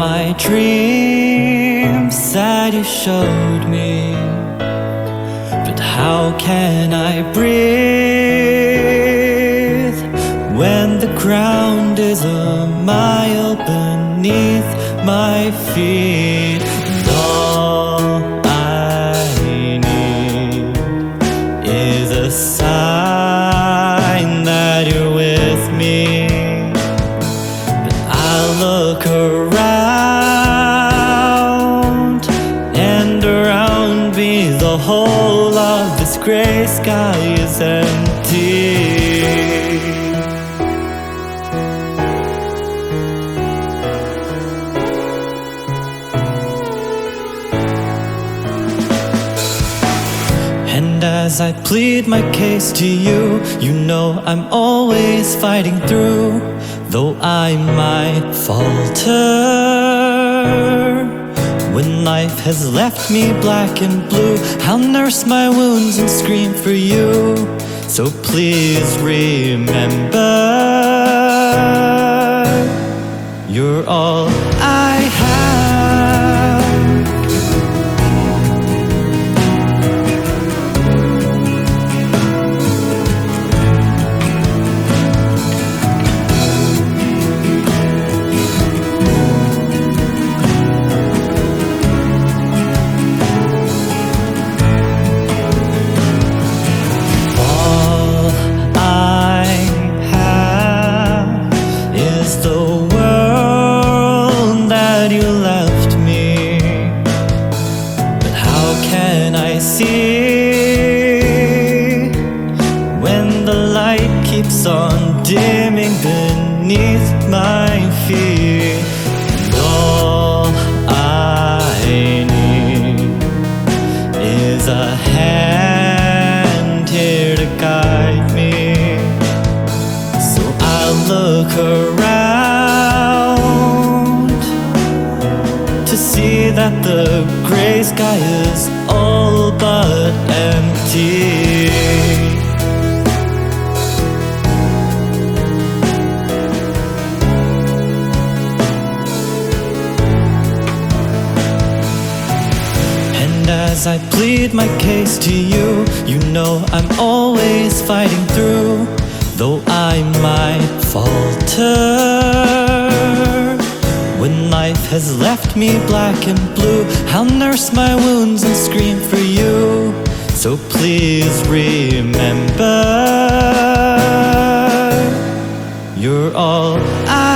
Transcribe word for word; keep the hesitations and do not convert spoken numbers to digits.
my dreams that you showed me, but how can I breathe when the ground is a mile beneath my feet? And all I need is a sign that you're with me. But I look around, and around me the whole of this gray sky is empty. And as I plead my case to you, you know I'm always fighting through. Though I might falter when life has left me black and blue, I'll nurse my wounds and scream for you. So please remember, you're all I have. See when the light keeps on dimming beneath my feet. And all I need is a hand here to guide me. So I'll look around to see that the gray sky is all but empty. And as I plead my case to you, you know I'm always fighting through. Though I might falter when life has left me black and blue, I'll nurse my wounds and scream for you. So please remember, you're all I